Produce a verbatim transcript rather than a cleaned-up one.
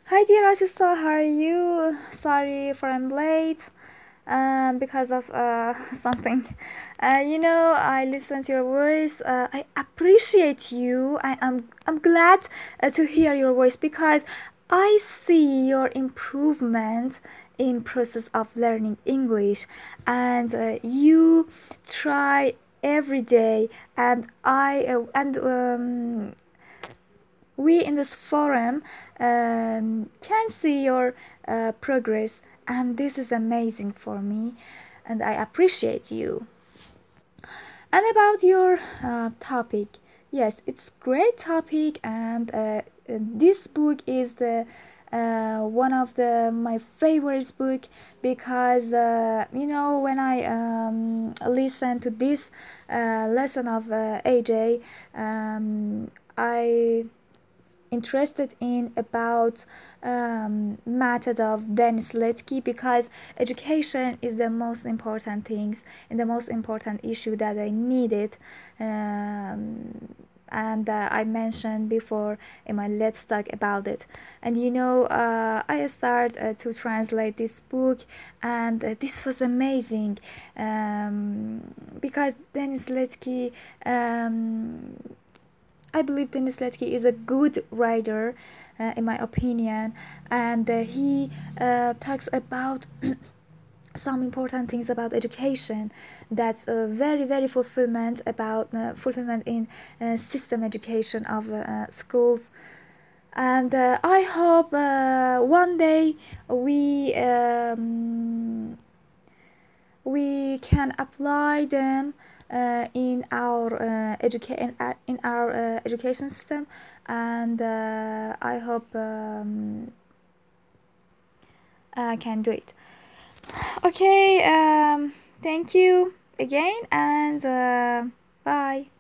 Hi dear Asista, how are you? Sorry for I'm late um, because of uh, something. Uh, you know, I listen to your voice. Uh, I appreciate you. I am I'm glad uh, to hear your voice because I see your improvement in process of learning English, and uh, you try every day, and I uh, and um, we in this forum um, can see your uh, progress, and this is amazing for me, and I appreciate you. And about your uh, topic, yes, it's great topic, and uh, this book is the uh, one of the my favorite book because uh, you know when I um, listen to this uh, lesson of uh, A J, um, I interested in about um, method of Denis Letsky because education is the most important things and the most important issue that I needed, um, and uh, I mentioned before in my Let's Talk about it. And you know, uh, I start uh, to translate this book, and uh, this was amazing um, because Denis Letsky um, I believe Denis Letsky is a good writer, uh, in my opinion, and uh, he uh, talks about some important things about education. That's a very very fulfillment about uh, fulfillment in uh, system education of uh, schools. And uh, I hope uh, one day we um, we can apply them uh, in our uh, educa- in our, in our uh, education system, and uh, I hope um, I can do it. Okay, um, thank you again, and uh, bye.